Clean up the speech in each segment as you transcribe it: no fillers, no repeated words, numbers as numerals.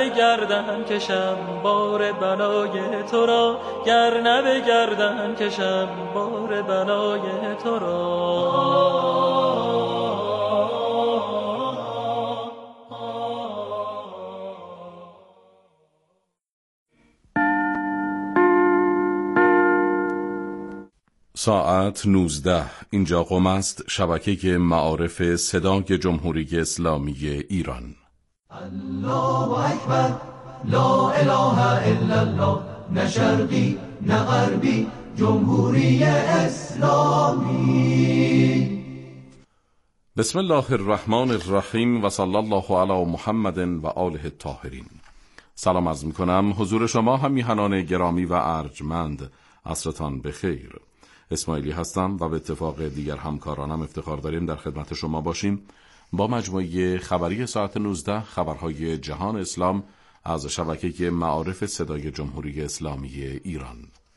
به گردن کشم بار بلای تو را، گر نه به گردن کشم بار بلای تو را. ساعت 19. اینجا قم است، شبکه معارف صدای جمهوری اسلامی ایران. الله اکبر، لا اله الا الله، نه شرقی نه غربی، جمهوری اسلامی. بسم الله الرحمن الرحیم و صلی الله علی محمد و آله الطاهرین. سلام عرض می‌کنم حضور شما همیهنان گرامی و ارجمند، عصرتان بخیر. اسماعیلی هستم و به اتفاق دیگر همکارانم افتخار داریم در خدمت شما باشیم با مجموعه خبری ساعت 19 خبرهای جهان اسلام از شبکه معارف صدای جمهوری اسلامی ایران.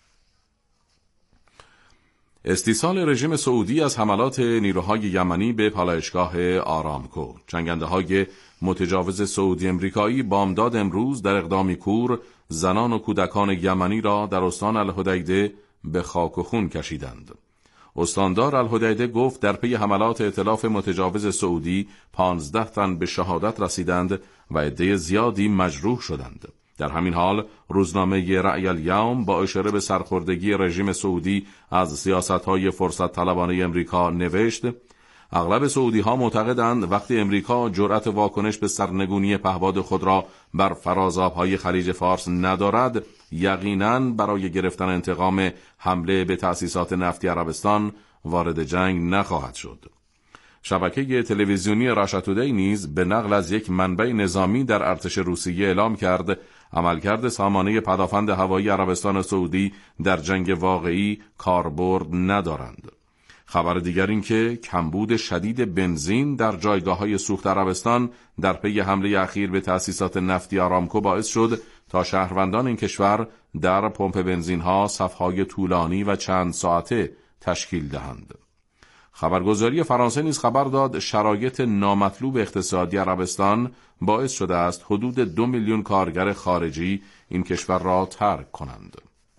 استیصال رژیم سعودی از حملات نیروهای یمنی به پالایشگاه آرامکو. جنگنده‌های متجاوز سعودی امریکایی بامداد امروز در اقدامی کور زنان و کودکان یمنی را در استان الحدیده به خاک و خون کشیدند. استاندار الحدیده گفت در پی حملات ائتلاف متجاوز سعودی 15 تن به شهادت رسیدند و عده زیادی مجروح شدند. در همین حال روزنامه رأی الیوم با اشاره به سرخوردگی رژیم سعودی از سیاست‌های فرصت طلبانه امریکا نوشت: اغلب سعودی‌ها معتقدند وقتی امریکا جرأت واکنش به سرنگونی پهپاد خود را بر فرازآب‌های خلیج فارس ندارد، یقیناً برای گرفتن انتقام حمله به تأسیسات نفتی عربستان وارد جنگ نخواهد شد. شبکه تلویزیونی راشا تودی نیز به نقل از یک منبع نظامی در ارتش روسیه اعلام کرد عملکرد سامانه پدافند هوایی عربستان سعودی در جنگ واقعی کاربرد ندارند. خبر دیگر این که کمبود شدید بنزین در جایگاه‌های سوخت عربستان در پی حمله اخیر به تأسیسات نفتی آرامکو باعث شد تا شهروندان این کشور در پمپ بنزین‌ها صف‌های طولانی و چند ساعته تشکیل دهند. خبرگزاری فرانسه نیز خبر داد شرایط نامطلوب اقتصادی عربستان باعث شده است حدود 2 میلیون کارگر خارجی این کشور را ترک کنند.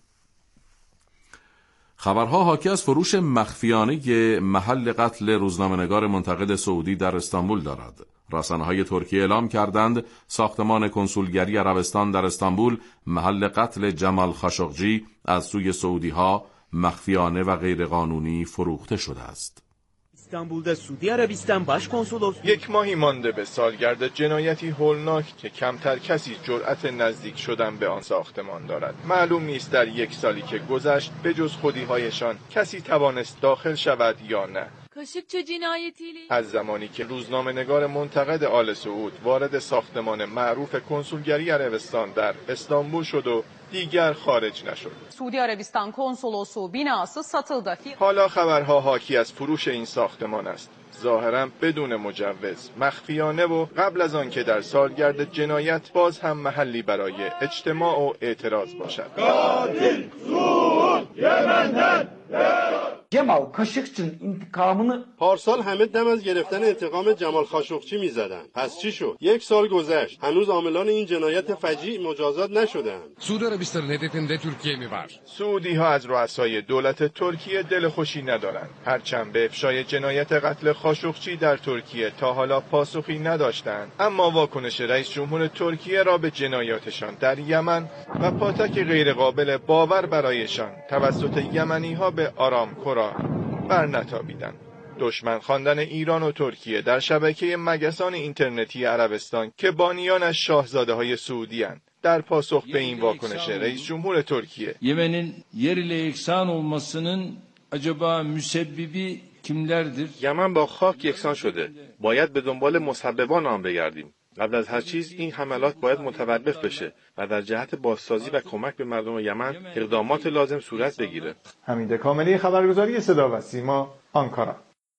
خبرها حاکی از فروش مخفیانه محل قتل روزنامه‌نگار منتقد سعودی در استانبول دارد. رسانه‌های ترکیه اعلام کردند ساختمان کنسولگری عربستان در استانبول محل قتل جمال خاشقجی از سوی سعودی‌ها مخفیانه و غیرقانونی فروخته شده است. İstanbul'da Suudi Arabistan Başkonsolosu یک ماهی مانده به سالگرد جنایتی هولناک که کمتر کسی جرأت نزدیک شدن به آن ساختمان دارد. معلوم نیست در یک سالی که گذشت به جز خودی‌هایشان کسی توانست داخل شود یا نه. کاشقچی جنایتیyle از زمانی که روزنامه‌نگار منتقد آل سعود وارد ساختمان معروف کنسولگری عربستان در استانبول شد و دیگر خارج نشد. Suudi Arabistan Konsolosu binası satıldı. حالا خبرها حاکی از فروش این ساختمان است. ظاهراً بدون مجوز، مخفیانه و قبل از آن که در سالگرد جنایت باز هم محلی برای اجتماع و اعتراض باشد. Katil Suud Yemen'den Cemal Kaşıkçı'nın intikamını پارسال همه دم از گرفتن انتقام جمال خاشقچی میزدن. پس چی شد؟ 1 سال گذشت. هنوز عاملان این جنایت فجیع مجازات نشدند. Suudi Arabistan'ın hedefinde Türkiye mi var? سعودی ها از رؤسای دولت ترکیه دلخوشی ندارند. هرچند به افشای جنایت قتل خاشقچی در ترکیه تا حالا پاسخی نداشتند، اما واکنش رئیس جمهور ترکیه را به جنایاتشان در یمن و پاتک غیرقابل باور برایشان توسط یمنی ها به آرامکو را برنتابیدند. دشمن خواندن ایران و ترکیه در şebeke مگسان اینترنتی عربستان که بانیانش شاهزاده‌های سعودی اند، در پاسخ به این واکنش رئیس جمهور ترکیه Yemen'in yer ile yeksan olmasının acaba müsebbibi kimlerdir? یمن با خاک یکسان شده. باید به دنبال مسببان آن بگردیم. قبل از هر چیز این حملات باید متوقف بشه و در جهت بازسازی و کمک به مردم یمن اقدامات لازم صورت بگیره. حمید کاملی، خبرگزاری صدا و سیما، آنکارا.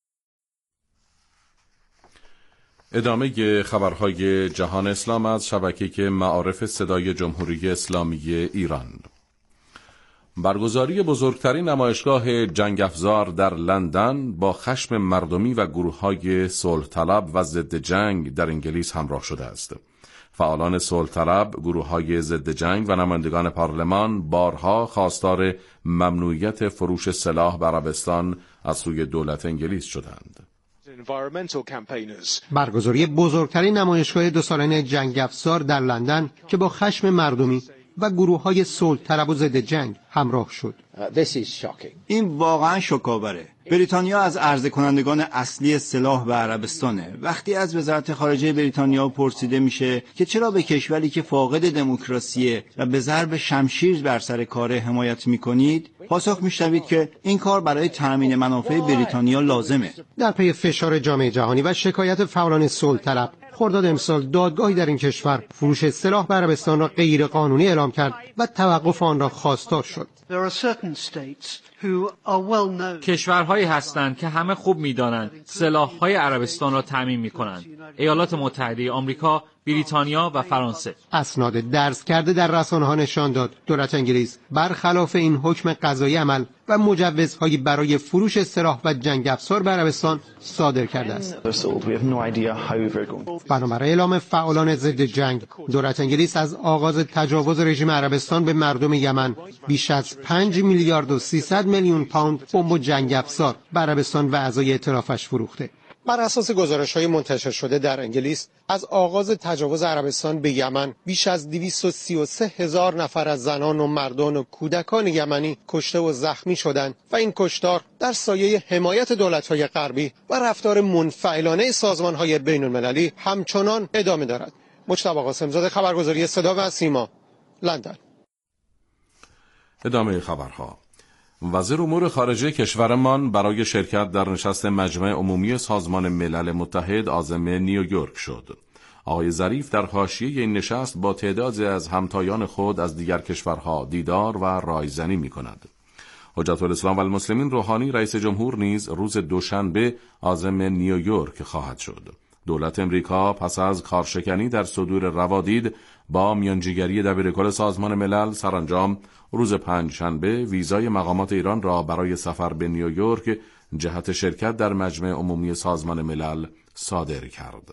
ادامه خبرهای جهان اسلام از شبکه معارف صدای جمهوری اسلامی ایران. برگزاری بزرگترین نمایشگاه جنگ افزار در لندن با خشم مردمی و گروه‌های صلح طلب و ضد جنگ در انگلیس همراه شده است. فعالان صلح طلب، گروه‌های ضد جنگ و نمایندگان پارلمان بارها خواستار ممنوعیت فروش سلاح به عربستان از سوی دولت انگلیس شدند. برگزاری بزرگترین نمایشگاه 2 سالانه جنگ افزار در لندن که با خشم مردمی و گروه‌های صلح طلب و ضد جنگ همراه شد. این واقعا شوک‌آوره. بریتانیا از عرضه کنندگان اصلی سلاح به عربستانه. وقتی از وزارت خارجه بریتانیا پرسیده میشه که چرا به کشوری که فاقد دموکراسیه و به ضرب شمشیر بر سر کار حمایت میکنید، پاسخ میشنوید که این کار برای تامین منافع بریتانیا لازمه. در پی فشار جامعه جهانی و شکایت فعالان صلح طلب، خرداد امسال دادگاهی در این کشور فروش سلاح به عربستان را غیر قانونی اعلام کرد و توقف آن را خواستار شد. کشورهایی هستند که همه خوب می‌دانند سلاح‌های عربستان را تامین می‌کنند: ایالات متحده آمریکا، بریتانیا و فرانسه. اسناد درز کرده در رسانه‌ها نشان داد دولت انگلیس برخلاف این حکم قضایی عمل و مجوزهایی برای فروش سلاح و جنگ افزار به عربستان صادر کرده است. بنابر اعلام فعالان ضد جنگ، دولت انگلیس از آغاز تجاوز رژیم عربستان به مردم یمن بیش از 5 میلیارد و 300 میلیون پوند بمب و جنگ افزار به عربستان و اعضای ائتلافش فروخته. بر اساس گزارش‌های منتشر شده در انگلیس، از آغاز تجاوز عربستان به یمن بیش از 233,000 نفر از زنان و مردان و کودکان یمنی کشته و زخمی شدند و این کشتار در سایه حمایت دولت‌های غربی و رفتار منفعلانه سازمان‌های بین‌المللی همچنان ادامه دارد. مجتبی قاسم‌زاده، خبرگزاری صدا و سیما، لندن. ادامه خبرها. وزیر امور خارجه کشورمان برای شرکت در نشست مجمع عمومی سازمان ملل متحد عازم نیویورک شد. آقای ظریف در حاشیه این نشست با تعدادی از همتایان خود از دیگر کشورها دیدار و رایزنی می‌کند. حجت الاسلام و المسلمین روحانی رئیس جمهور نیز روز دوشنبه عازم نیویورک خواهد شد. دولت امریکا پس از کارشکنی در صدور روادید با میانجیگری دبیرکل سازمان ملل سرانجام روز پنجشنبه ویزای مقامات ایران را برای سفر به نیویورک جهت شرکت در مجمع عمومی سازمان ملل صادر کرد.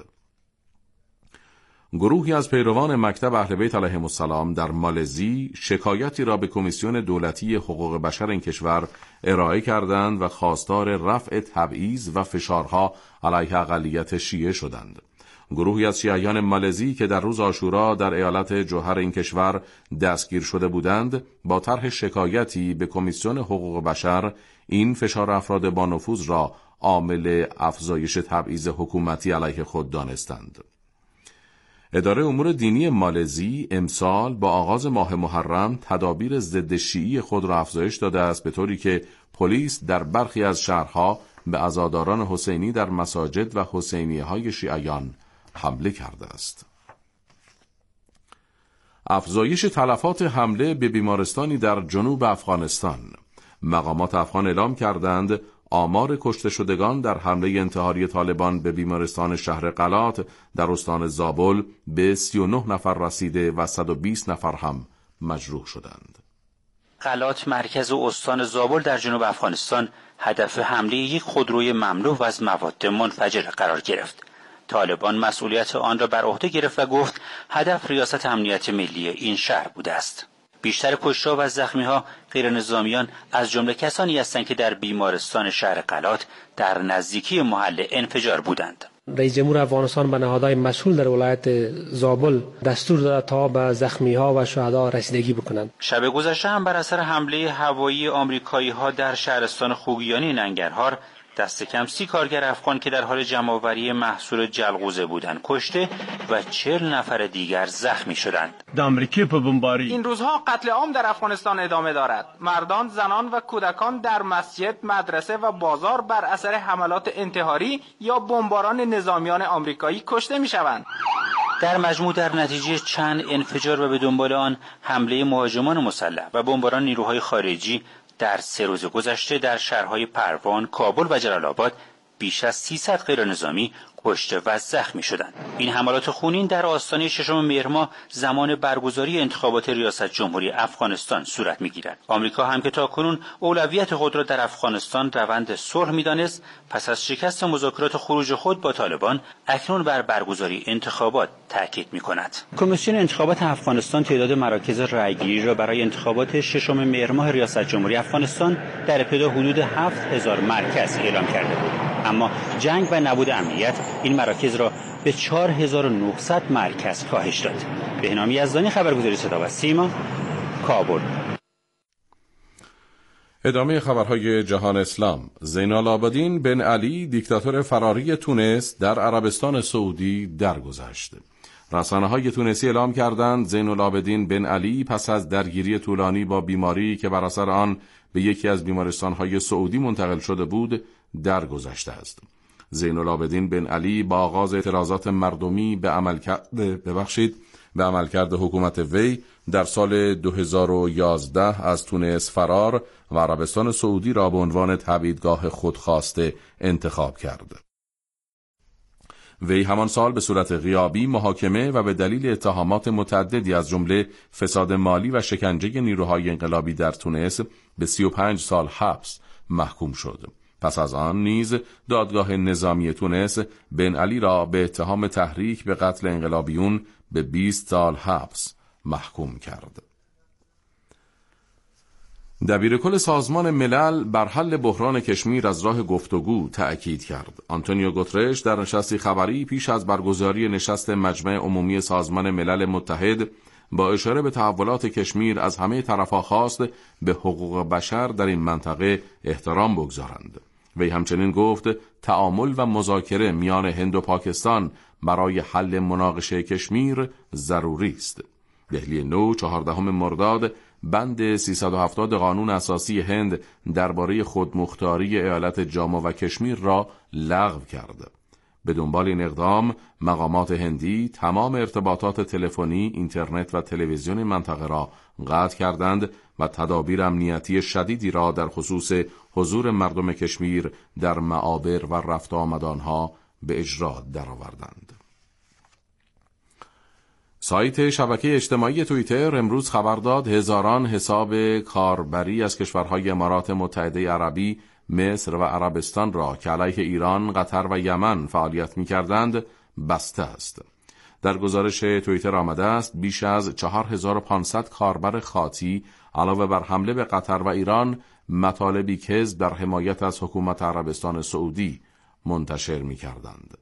گروهی از پیروان مکتب اهل بیت علیهم السلام در مالزی شکایتی را به کمیسیون دولتی حقوق بشر این کشور ارائه کردند و خواستار رفع تبعیض و فشارها علیه اقلیت شیعه شدند. گروهی از شیعیان مالزی که در روز عاشورا در ایالت جوهر این کشور دستگیر شده بودند، با طرح شکایتی به کمیسیون حقوق بشر این فشار افراد با نفوذ را عامل افزایش تبعیض حکومتی علیه خود دانستند. اداره امور دینی مالزی امسال با آغاز ماه محرم تدابیر ضد شیعی خود را افزایش داده است، به طوری که پلیس در برخی از شهرها به عزاداران حسینی در مساجد و حسینیه‌های شیعیان حمله کرده است. افزایش تلفات حمله به بیمارستانی در جنوب افغانستان. مقامات افغان اعلام کردند آمار کشته شدگان در حمله انتحاری طالبان به بیمارستان شهر قلات در استان زابل به 39 نفر رسیده و 120 نفر هم مجروح شدند. قلات مرکز استان زابل در جنوب افغانستان هدف حمله یک خودروی مملو و از مواد منفجر قرار گرفت. طالبان مسئولیت آن را بر عهده گرفت و گفت هدف ریاست امنیت ملی این شهر بوده است. بیشتر کشته و زخمی‌ها غیر نظامیان از جمله کسانی هستند که در بیمارستان شهر قلات در نزدیکی محل انفجار بودند. رئیس جمهور افغانستان به نهادهای مسئول در ولایت زابل دستور داد تا به زخمی‌ها و شهدا رسیدگی بکنند. شب گذشته هم بر اثر حمله هوایی آمریکایی‌ها در شهرستان خوگیانی ننگرهار دست کم 30 کارگر افغان که در حال جمع‌آوری محصول جلغوزه بودند کشته و 40 نفر دیگر زخمی شدند. این روزها قتل عام در افغانستان ادامه دارد. مردان، زنان و کودکان در مسجد، مدرسه و بازار بر اثر حملات انتحاری یا بمباران نظامیان آمریکایی کشته می‌شوند. در مجموع در نتیجه چند انفجار و به دنبال آن حمله مهاجمان مسلح و بمباران نیروهای خارجی در 3 روز گذشته در شهرهای پروان، کابل و جلال آباد بیش از 300 غیرنظامی کشته و زخمی شدند. این حملات خونین در آستانه 6 مهر ماه زمان برگزاری انتخابات ریاست جمهوری افغانستان صورت می‌گیرد. آمریکا هم که تاکنون اولویت خود را در افغانستان روند صلح می‌دانست، پس از شکست مذاکرات خروج خود با طالبان اکنون بر برگزاری انتخابات تاکید می‌کند. کمیسیون انتخابات افغانستان تعداد مراکز رأیگیری را برای انتخابات 6 مهر ماه ریاست جمهوری افغانستان در ابتدا حدود 7000 مرکز اعلام کرده بود. اما جنگ و نبود امنیت این مراکز را به 4900 مرکز کاهش داد. بهنام یزدانی، خبرگزاری صدا و سیما، کابل. ادامه خبرهای جهان اسلام. زینالعابدین بن علی دیکتاتور فراری تونس در عربستان سعودی درگذشت. رسانه‌های تونسی اعلام کردند زینالعابدین بن علی پس از درگیری طولانی با بیماری که بر اثر آن به یکی از بیمارستان‌های سعودی منتقل شده بود درگذشته است. زینالعابدین بن علی با آغاز اعتراضات مردمی به عملکرد حکومت وی در سال 2011 از تونس فرار و عربستان سعودی را به عنوان تبعیدگاه خودخواسته انتخاب کرد. وی همان سال به صورت غیابی محاکمه و به دلیل اتهامات متعددی از جمله فساد مالی و شکنجه نیروهای انقلابی در تونس به 35 سال حبس محکوم شد. پس از آن نیز دادگاه نظامی تونس بن علی را به اتهام تحریک به قتل انقلابیون به 20 سال حبس محکوم کرد. دبیرکل سازمان ملل بر حل بحران کشمیر از راه گفتگو تأکید کرد. آنتونیو گوترش در نشستی خبری پیش از برگزاری نشست مجمع عمومی سازمان ملل متحد با اشاره به تحولات کشمیر از همه طرف‌ها خواست به حقوق بشر در این منطقه احترام بگذارند. وی همچنین گفت تعامل و مذاکره میان هند و پاکستان برای حل مناقشه کشمیر ضروری است. دهلی نو 14 مرداد بند 370 قانون اساسی هند درباره خودمختاری ایالت جامو و کشمیر را لغو کرد. به دنبال این اقدام مقامات هندی تمام ارتباطات تلفنی، اینترنت و تلویزیون منطقه را قطع کردند و تدابیر امنیتی شدیدی را در خصوص حضور مردم کشمیر در معابر و رفت آمد آنها به اجرا درآوردند. سایت شبکه اجتماعی توییتر امروز خبر داد هزاران حساب کاربری از کشورهای امارات متحده عربی، مصر و عربستان را که علیه ایران، قطر و یمن فعالیت می‌کردند بسته است. در گزارش توییتر آمده است بیش از 4500 کاربر خاطی علاوه بر حمله به قطر و ایران مطالبی کذب در حمایت از حکومت عربستان سعودی منتشر می‌کردند.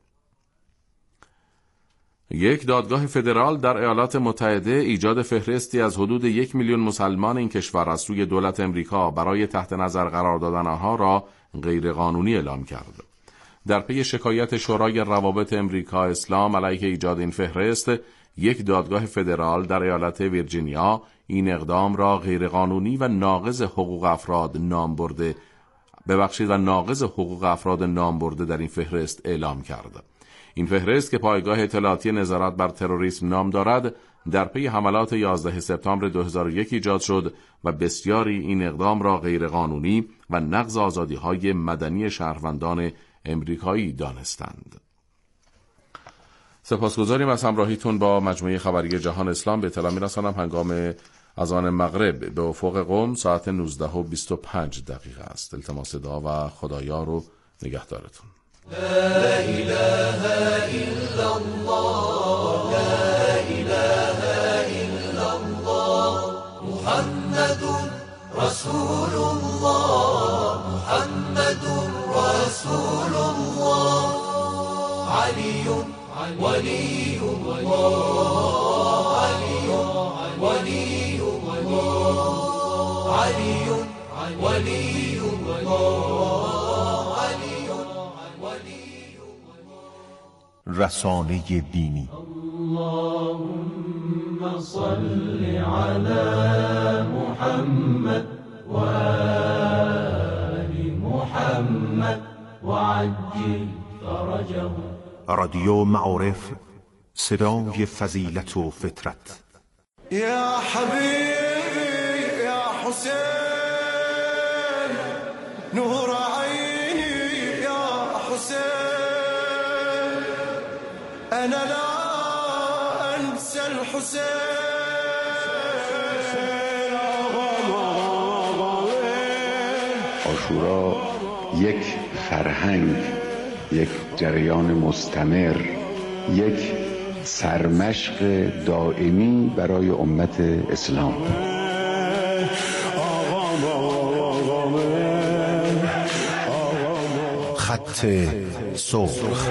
یک دادگاه فدرال در ایالات متحده ایجاد فهرستی از حدود 1 میلیون مسلمان این کشور از سوی دولت امریکا برای تحت نظر قرار دادن آنها را غیرقانونی اعلام کرد. در پی شکایت شورای روابط امریکا اسلام علیه ایجاد این فهرست، یک دادگاه فدرال در ایالت ویرجینیا این اقدام را غیرقانونی و ناقض حقوق افراد نام برده در این فهرست اعلام کرد. این فهرست که پایگاه اطلاعاتی نظارت بر تروریسم نام دارد، در پی حملات 11 سپتامبر 2001 ایجاد شد و بسیاری این اقدام را غیرقانونی و نقض آزادی‌های مدنی شهروندان امریکایی دانستند. سپاسگزاریم از همراهیتون با مجموعه خبری جهان اسلام. به اطلاع می‌رسانم هنگام اذان مغرب به افق قم ساعت 19:25 است. التماس دعا و خدایار و نگهدارتون. لا إله إلا الله لا إله إلا الله محمد رسول الله محمد رسول الله علي ولي الله علي ولي الله علي ولي الله رسانه دینی. اللهم صل على محمد و آل محمد وعجل فرجهم. رادیو معارف، صدای فضیلت و فطرت. یا حبیبی یا حسین نور عینی یا حسین عاشورا یک فرهنگ، یک جریان مستمر، یک سرمشق دائمی برای امت اسلام. خط سرخ.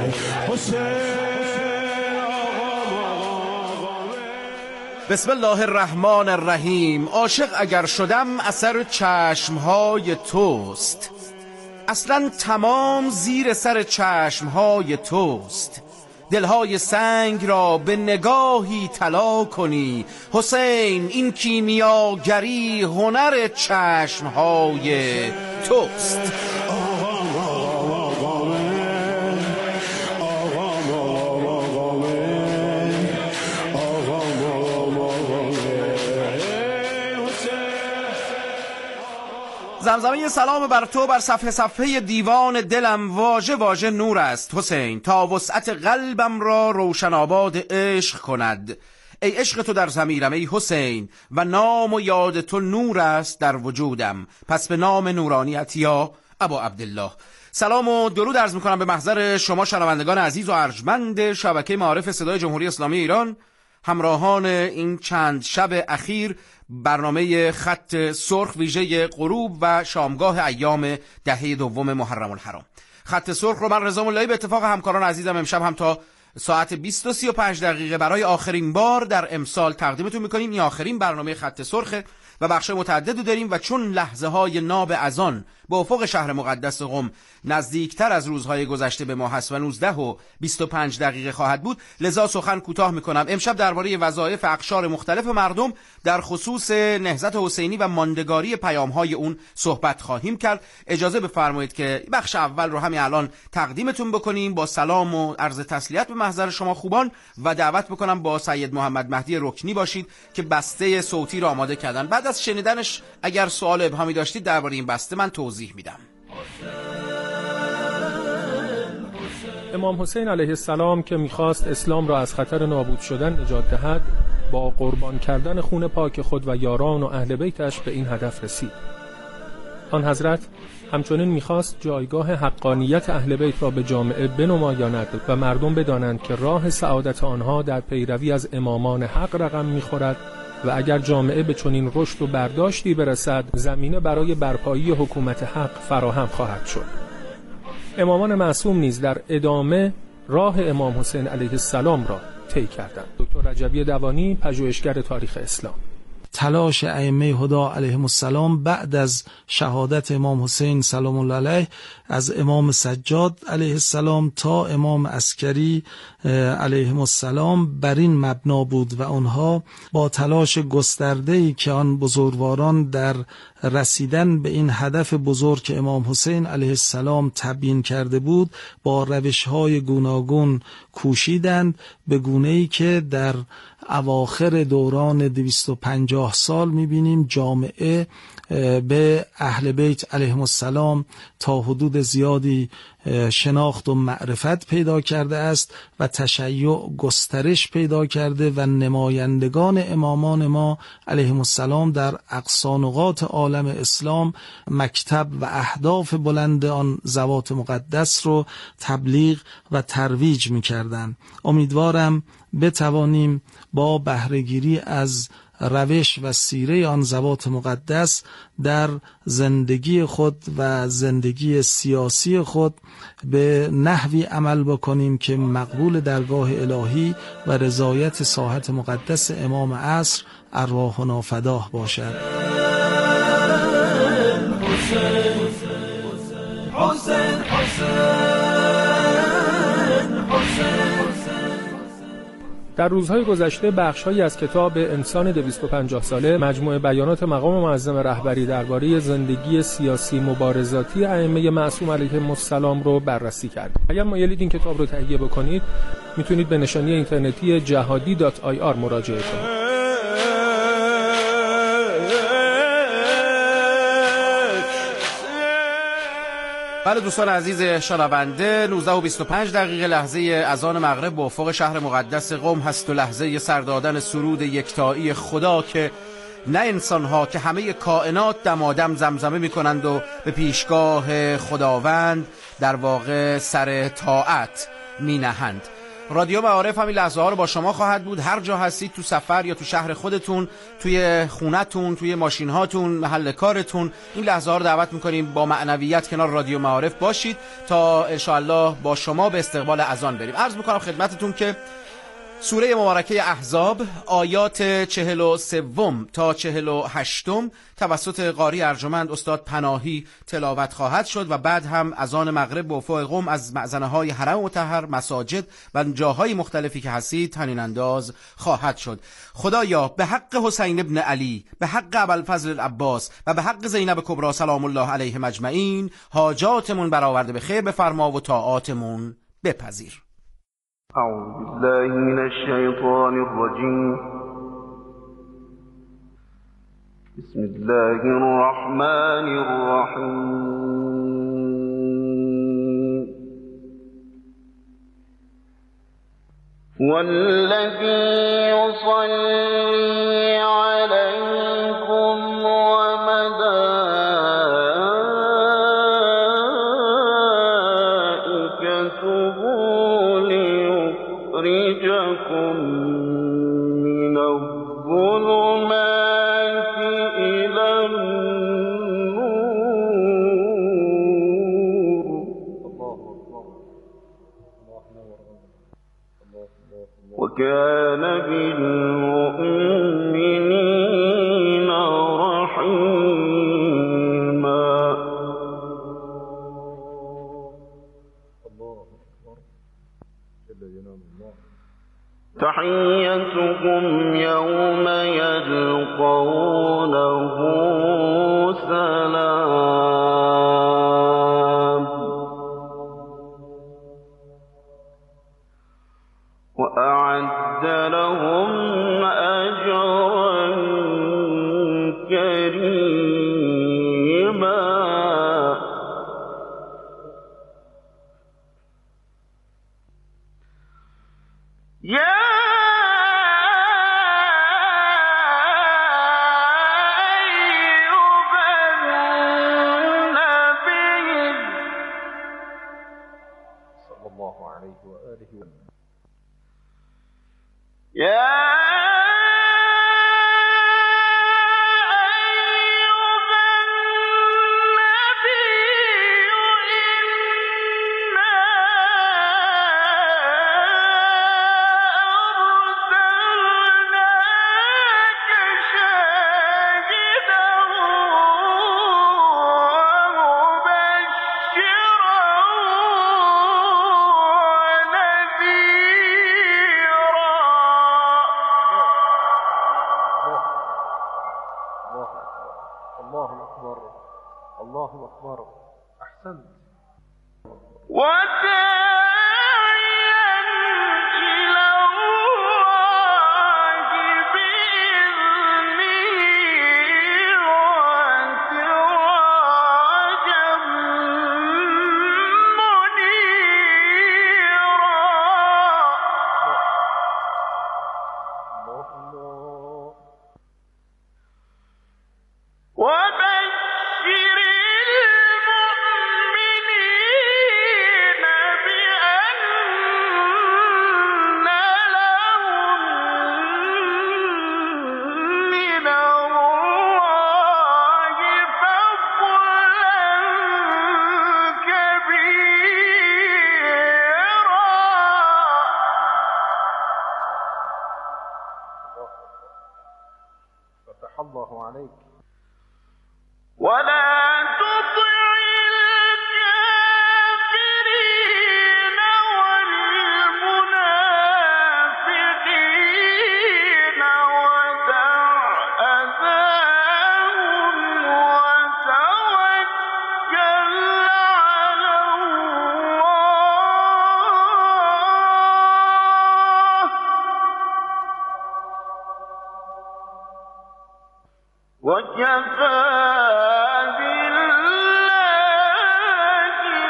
بسم الله الرحمن الرحیم. عاشق اگر شدم اثر چشمهای توست، اصلا تمام زیر سر چشمهای توست. دلهای سنگ را به نگاهی طلا کنی حسین، این کیمیاگری هنر چشمهای توست. زمزمه سلام بر تو بر صفحه صفحه دیوان دلم، واژه واژه نور است حسین، تا وسعت قلبم را روشن آباد عشق کند. ای عشق تو در ضمیرم ای حسین، و نام و یاد تو نور است در وجودم، پس به نام نورانیت یا ابا عبدالله. سلام و درود عرض میکنم به محضر شما شنوندگان عزیز و ارجمند شبکه معارف صدای جمهوری اسلامی ایران، همراهان این چند شب اخیر برنامه خط سرخ ویژه غروب و شامگاه ایام دهه دوم محرم الحرام. خط سرخ رو من رضا مولایی به اتفاق همکاران عزیزم امشب هم تا ساعت 20:35 برای آخرین بار در امسال تقدیمتون میکنیم. این آخرین برنامه خط سرخه و بخش متعددی داریم و چون لحظه های ناب اذان به افق شهر مقدس قم نزدیکتر از روزهای گذشته به ما هست و 19:25 خواهد بود، لذا سخن کوتاه میکنم. امشب درباره وظایف اقشار مختلف مردم در خصوص نهضت حسینی و ماندگاری پیامهای اون صحبت خواهیم کرد. اجازه بفرمایید که بخش اول رو همین الان تقدیمتون بکنیم با سلام و عرض تسلیت به محضر شما خوبان و دعوت بکنم با سید محمد مهدی رکنی باشید که بسته صوتی رو آماده کردن. بعد از شنیدنش اگر سوال ابهامی داشتید درباره این بسته من توضیح میدم. امام حسین علیه السلام که میخواست اسلام را از خطر نابود شدن نجات دهد، با قربان کردن خون پاک خود و یاران و اهل بیتش به این هدف رسید. آن حضرت همچنین میخواست جایگاه حقانیت اهل بیت را به جامعه بنمایاند و مردم بدانند که راه سعادت آنها در پیروی از امامان حق رقم میخورد و اگر جامعه به چنین رشد و برداشتی برسد، زمینه برای برپایی حکومت حق فراهم خواهد شد. امامان معصوم نیز در ادامه راه امام حسین علیه السلام را طی کردند. دکتر رجبی دوانی، پژوهشگر تاریخ اسلام. تلاش ائمه هدا علیهم السلام بعد از شهادت امام حسین سلام الله علیه، از امام سجاد علیه السلام تا امام عسکری علیهم السلام بر این مبنا بود و آنها با تلاش گسترده‌ای که آن بزرگواران در رسیدن به این هدف بزرگ که امام حسین علیه السلام تبیین کرده بود با روش‌های گوناگون کوشیدند، به گونه‌ای که در اواخر دوران 250 سال می‌بینیم جامعه به اهل بیت علیهم السلام تا حدود زیادی شناخت و معرفت پیدا کرده است و تشیع گسترش پیدا کرده و نمایندگان امامان ما علیهم السلام در اقصا نقاط عالم اسلام مکتب و اهداف بلند آن ذوات مقدس رو تبلیغ و ترویج می‌کردند. امیدوارم بتوانیم با بهره‌گیری از روش و سیره آن ذوات مقدس در زندگی خود و زندگی سیاسی خود به نحوی عمل بکنیم که مقبول درگاه الهی و رضایت ساحت مقدس امام عصر ارواحنا فداه باشد. در روزهای گذشته بخش‌هایی از کتاب انسان 250 ساله مجموعه بیانات مقام معظم رهبری درباره زندگی سیاسی مبارزاتی ائمه معصوم علیهم السلام رو بررسی کردیم. اگر مایلید این کتاب رو تهیه بکنید میتونید به نشانی اینترنتی jahadi.ir مراجعه کنید. بله دوستان عزیز شنونده، 19:25 لحظه اذان مغرب به افق شهر مقدس قم هست و لحظه سر دادن سرود یکتایی خدا که نه انسانها که همه کائنات دمادم زمزمه می کنند و به پیشگاه خداوند در واقع سر طاعت می نهند. رادیو معارف همین لحظه ها رو با شما خواهد بود. هر جا هستید، تو سفر یا تو شهر خودتون، توی خونتون، توی ماشین هاتون، محل کارتون، این لحظه ها رو دعوت میکنیم با معنویت کنار رادیو معارف باشید تا انشاءالله با شما به استقبال اذان بریم. عرض میکنم خدمتتون که سوره مبارکه احزاب آیات 43 تا 48 توسط قاری ارجمند استاد پناهی تلاوت خواهد شد و بعد هم اذان مغرب به افق قم از مأذنه‌های حرم مطهر، مساجد و جاهای مختلفی که هستید طنین انداز خواهد شد. خدایا به حق حسین ابن علی، به حق ابوالفضل العباس و به حق زینب کبری سلام الله علیهم اجمعین حاجاتمون برآورده به خیر بفرما و طاعاتمون بپذیر. أعوذ بالله من الشيطان الرجيم بسم الله الرحمن الرحيم والذي يصلي عليكم وملائكته ليخرجكم من الظلمات إلى النور وكان بالمؤمنين رحيما. تحيتكم يوم يلقونه سلام وأعد لهم أجرا كريما. وكفى بالله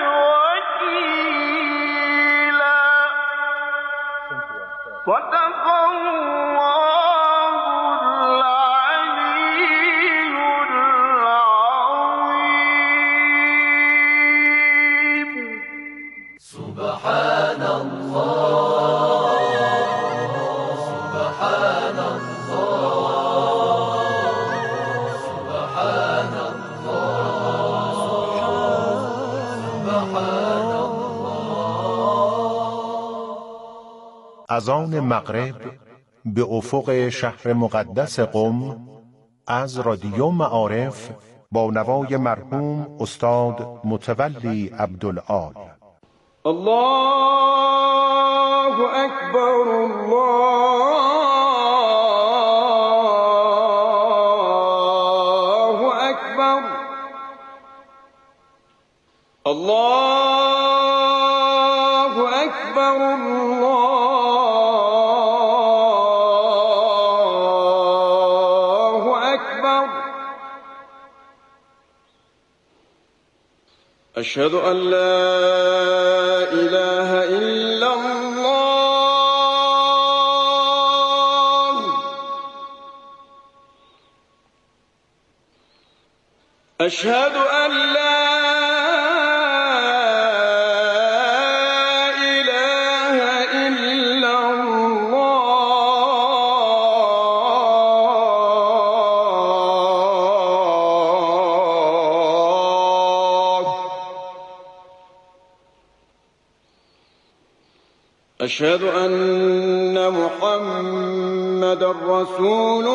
از آن مغرب به افق شهر مقدس قم از رادیو معارف با نوای مرحوم استاد متولی عبدالعال. الله اکبر الله اکبر الله اکبر الله اکبر اشهد ان لا اله الا الله اشهد ان لا أشهد أن محمد رسول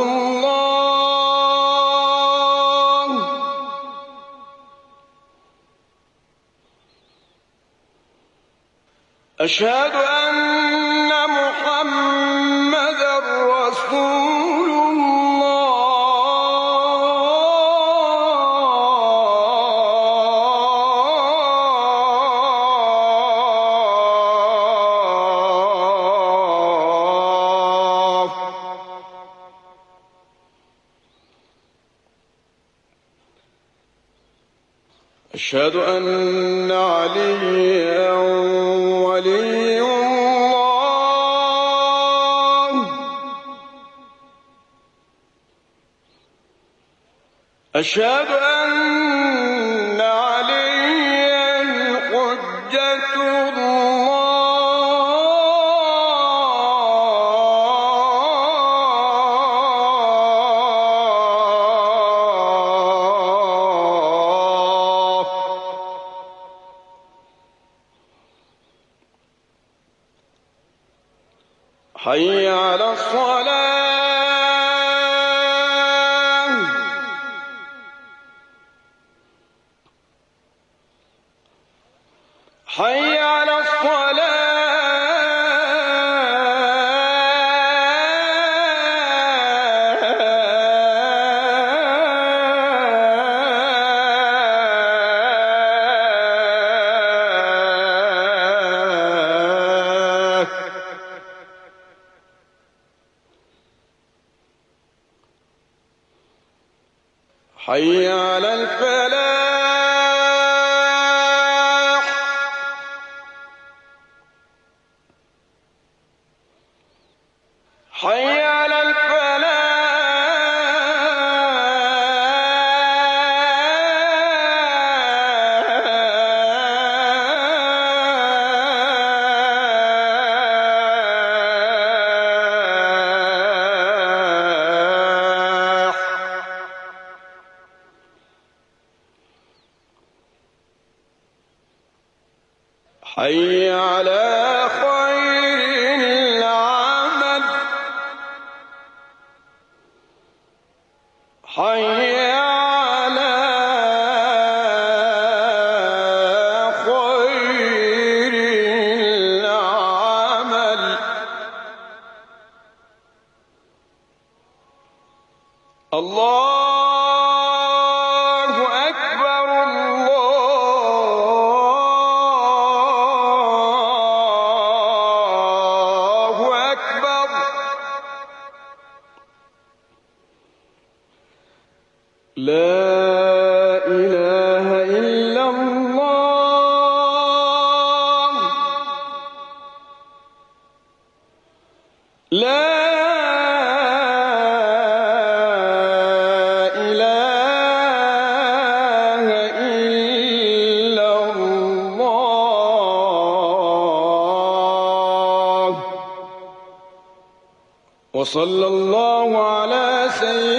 الله أشهد أن محمد رسول أشهد أن عليا ولي الله أشهد أن عليا حجة حي على الصلاة حي على حي على الفلاح حي على حي على خير العمل حي على خير العمل الله أكبر الله أكبر لا إله إلا الله لا إله إلا الله وصلى الله على سيدنا